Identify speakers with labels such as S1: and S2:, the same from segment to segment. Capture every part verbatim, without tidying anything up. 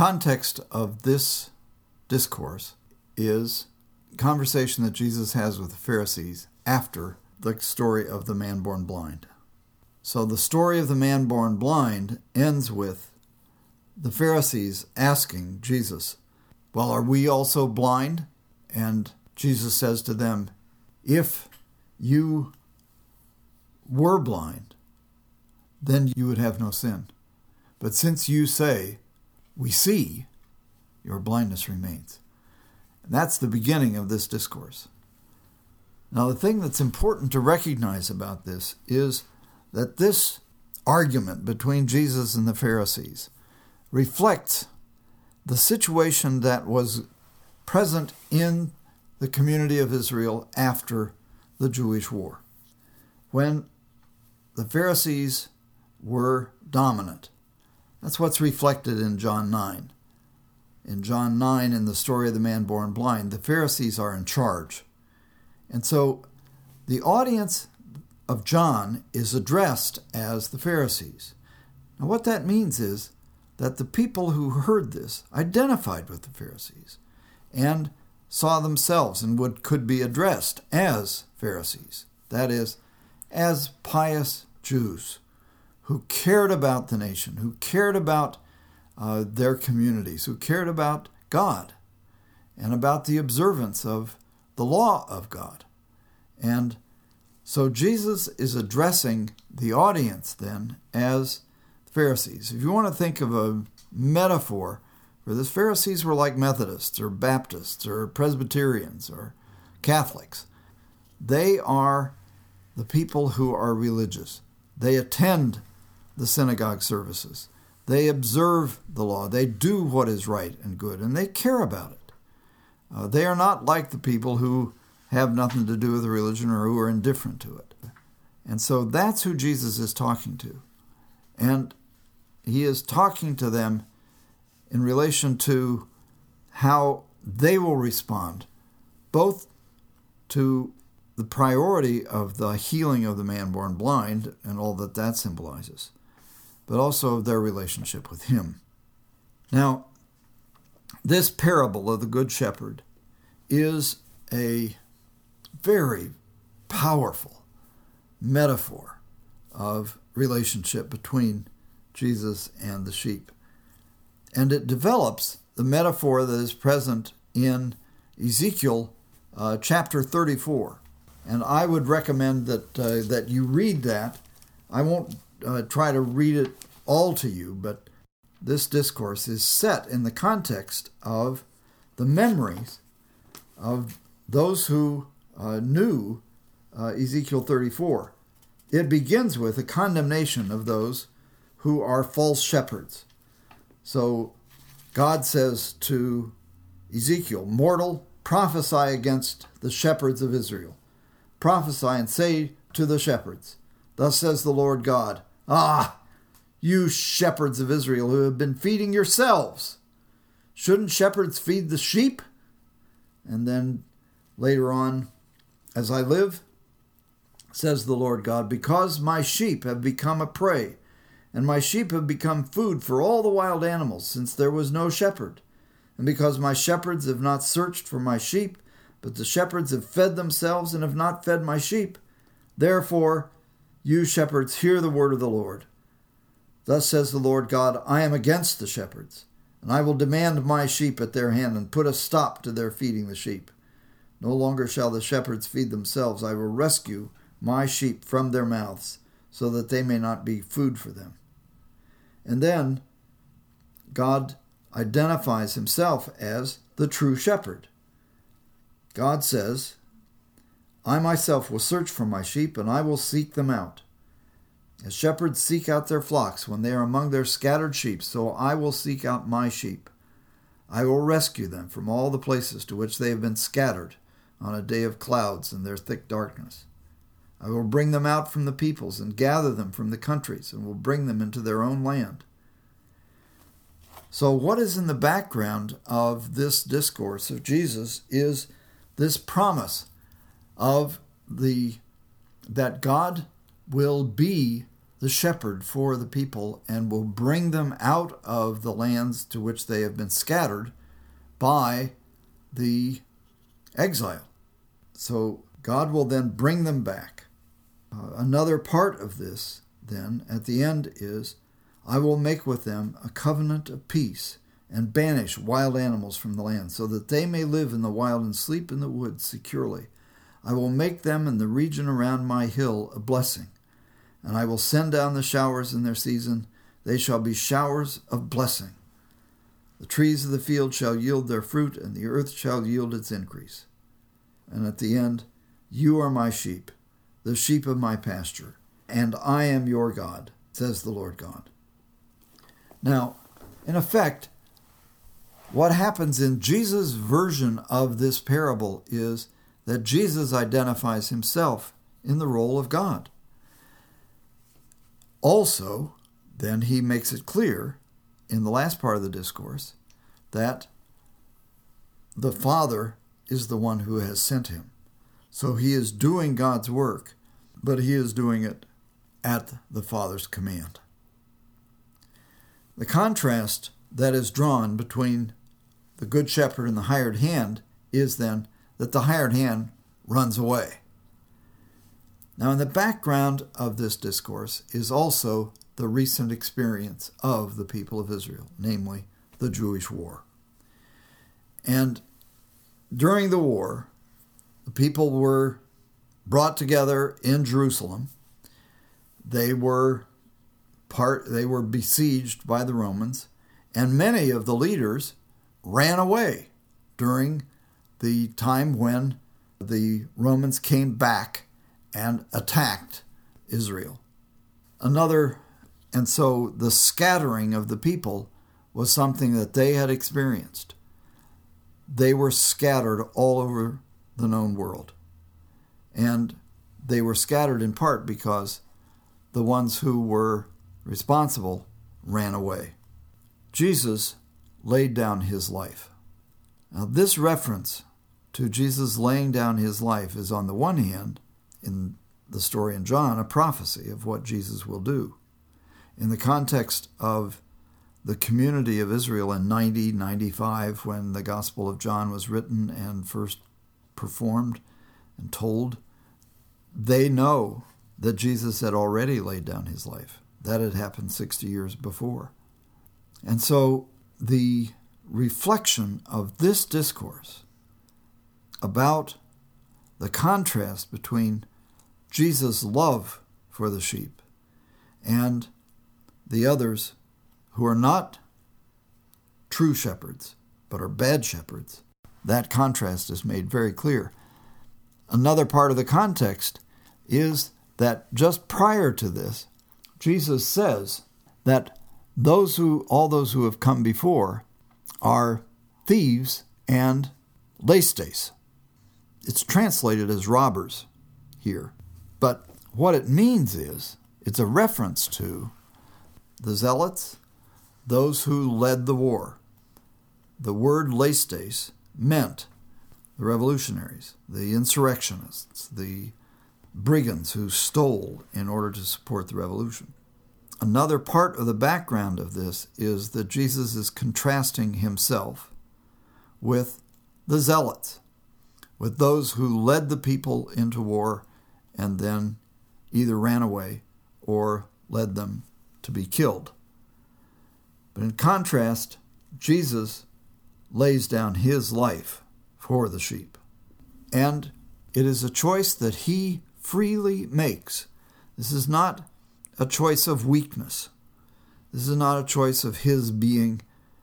S1: context of this discourse is a conversation that Jesus has with the Pharisees after the story of the man born blind. So the story of the man born blind ends with the Pharisees asking Jesus, well, are we also blind? And Jesus says to them, if you were blind, then you would have no sin. But since you say, we see, your blindness remains. And that's the beginning of this discourse. Now, the thing that's important to recognize about this is that this argument between Jesus and the Pharisees reflects the situation that was present in the community of Israel after the Jewish war, when the Pharisees were dominant. That's what's reflected in John nine. In John nine, in the story of the man born blind, the Pharisees are in charge. And so the audience of John is addressed as the Pharisees. Now what that means is that the people who heard this identified with the Pharisees and saw themselves and would could be addressed as Pharisees. That is, as pious Jews who cared about the nation, who cared about uh, their communities, who cared about God and about the observance of the law of God. And so Jesus is addressing the audience then as Pharisees. If you want to think of a metaphor for this, Pharisees were like Methodists or Baptists or Presbyterians or Catholics. They are the people who are religious. They attend the synagogue services. They observe the law. They do what is right and good, and they care about it. Uh, they are not like the people who have nothing to do with religion or who are indifferent to it. And so that's who Jesus is talking to. And he is talking to them in relation to how they will respond, both to the priority of the healing of the man born blind and all that that symbolizes, but also of their relationship with him. Now, this parable of the Good Shepherd is a very powerful metaphor of relationship between Jesus and the sheep. And it develops the metaphor that is present in Ezekiel uh, chapter thirty-four. And I would recommend that uh, that you read that. I won't uh, try to read it all to you, but this discourse is set in the context of the memories of those who uh, knew uh, Ezekiel thirty-four. It begins with a condemnation of those who are false shepherds. So God says to Ezekiel, "Mortal, prophesy against the shepherds of Israel. Prophesy and say to the shepherds, thus says the Lord God, ah, you shepherds of Israel who have been feeding yourselves. Shouldn't shepherds feed the sheep?" And then later on, "As I live, says the Lord God, because my sheep have become a prey, and my sheep have become food for all the wild animals, since there was no shepherd. And because my shepherds have not searched for my sheep, but the shepherds have fed themselves and have not fed my sheep. Therefore, you shepherds, hear the word of the Lord. Thus says the Lord God, I am against the shepherds, and I will demand my sheep at their hand and put a stop to their feeding the sheep. No longer shall the shepherds feed themselves. I will rescue my sheep from their mouths, so that they may not be food for them." And then God identifies himself as the true shepherd. God says, "I myself will search for my sheep, and I will seek them out. As shepherds seek out their flocks when they are among their scattered sheep, so I will seek out my sheep. I will rescue them from all the places to which they have been scattered on a day of clouds and their thick darkness. I will bring them out from the peoples and gather them from the countries and will bring them into their own land." So what is in the background of this discourse of Jesus is this promise of the that God will be the shepherd for the people and will bring them out of the lands to which they have been scattered by the exile. So God will then bring them back. Uh, another part of this, then, at the end is, I will make with them a covenant of peace and banish wild animals from the land, so that they may live in the wild and sleep in the woods securely. I will make them and the region around my hill a blessing, and I will send down the showers in their season. They shall be showers of blessing. The trees of the field shall yield their fruit, and the earth shall yield its increase. And at the end, you are my sheep, the sheep of my pasture, and I am your God, says the Lord God. Now, in effect, what happens in Jesus' version of this parable is that Jesus identifies himself in the role of God. Also, then he makes it clear in the last part of the discourse that the Father is the one who has sent him. So he is doing God's work, but he is doing it at the Father's command. The contrast that is drawn between the good shepherd and the hired hand is then that the hired hand runs away. Now, in the background of this discourse is also the recent experience of the people of Israel, namely the Jewish war. And during the war, the people were brought together in Jerusalem. They were part, they were besieged by the Romans, and many of the leaders ran away during the time when the Romans came back and attacked Israel. Another, and so the scattering of the people was something that they had experienced. They were scattered all over the known world. And they were scattered in part because the ones who were responsible ran away. Jesus laid down his life. Now, this reference to Jesus laying down his life is, on the one hand, in the story in John, a prophecy of what Jesus will do. In the context of the community of Israel in ninety, ninety-five, when the Gospel of John was written and first performed and told, they know that Jesus had already laid down his life. That had happened sixty years before. And so the reflection of this discourse about the contrast between Jesus' love for the sheep and the others who are not true shepherds, but are bad shepherds, that contrast is made very clear. Another part of the context is that just prior to this, Jesus says that those who, all those who have come before are thieves and lestes. It's translated as robbers here. But what it means is, it's a reference to the zealots, those who led the war. The word lestes meant the revolutionaries, the insurrectionists, the brigands who stole in order to support the revolution. Another part of the background of this is that Jesus is contrasting himself with the zealots, with those who led the people into war and then either ran away or led them to be killed. But in contrast, Jesus lays down his life for the sheep. And it is a choice that he freely makes. This is not a choice of weakness. This is not a choice of his being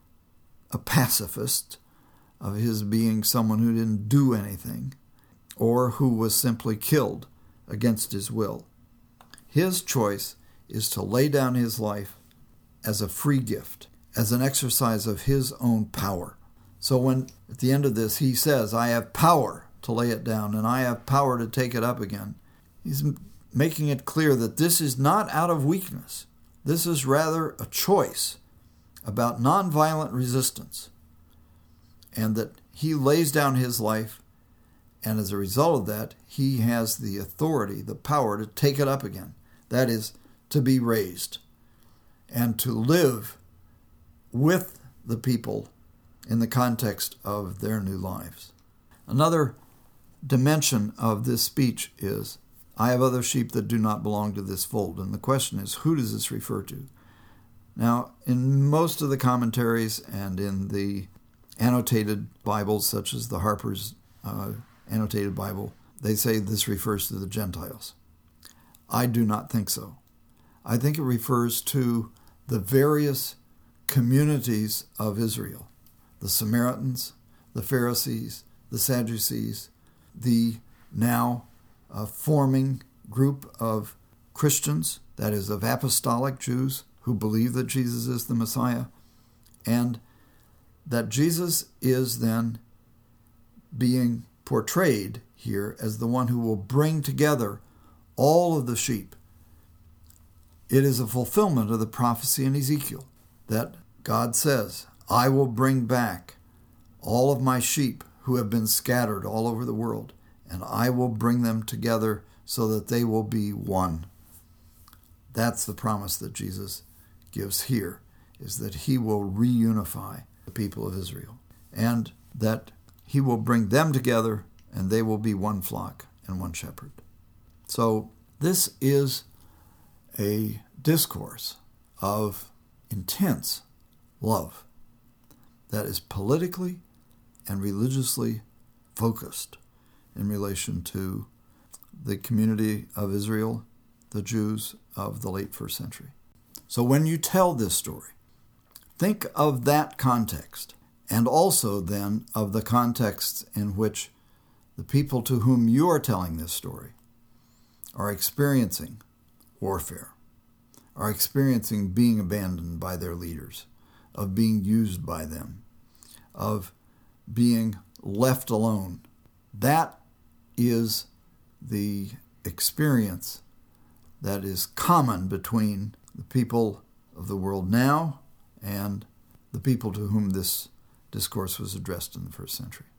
S1: a pacifist, of his being someone who didn't do anything, or who was simply killed against his will. His choice is to lay down his life as a free gift, as an exercise of his own power. So when at the end of this he says, I have power to lay it down and I have power to take it up again, he's making it clear that this is not out of weakness. This is rather a choice about nonviolent resistance, and that he lays down his life, and as a result of that, he has the authority, the power to take it up again. That is, to be raised and to live with the people in the context of their new lives. Another dimension of this speech is, I have other sheep that do not belong to this fold. And the question is, who does this refer to? Now, in most of the commentaries and in the annotated Bibles, such as the Harper's uh, annotated Bible, they say this refers to the Gentiles. I do not think so. I think it refers to the various communities of Israel, the Samaritans, the Pharisees, the Sadducees, the now uh, forming group of Christians, that is, of apostolic Jews who believe that Jesus is the Messiah, and that Jesus is then being portrayed here as the one who will bring together all of the sheep. It is a fulfillment of the prophecy in Ezekiel that God says, I will bring back all of my sheep who have been scattered all over the world, and I will bring them together so that they will be one. That's the promise that Jesus gives here, is that he will reunify the people of Israel, and that he will bring them together, and they will be one flock and one shepherd. So this is a discourse of intense love that is politically and religiously focused in relation to the community of Israel, the Jews of the late first century. So when you tell this story, think of that context, and also then of the context in which the people to whom you are telling this story are experiencing warfare, are experiencing being abandoned by their leaders, of being used by them, of being left alone. That is the experience that is common between the people of the world now and the people to whom this discourse was addressed in the first century.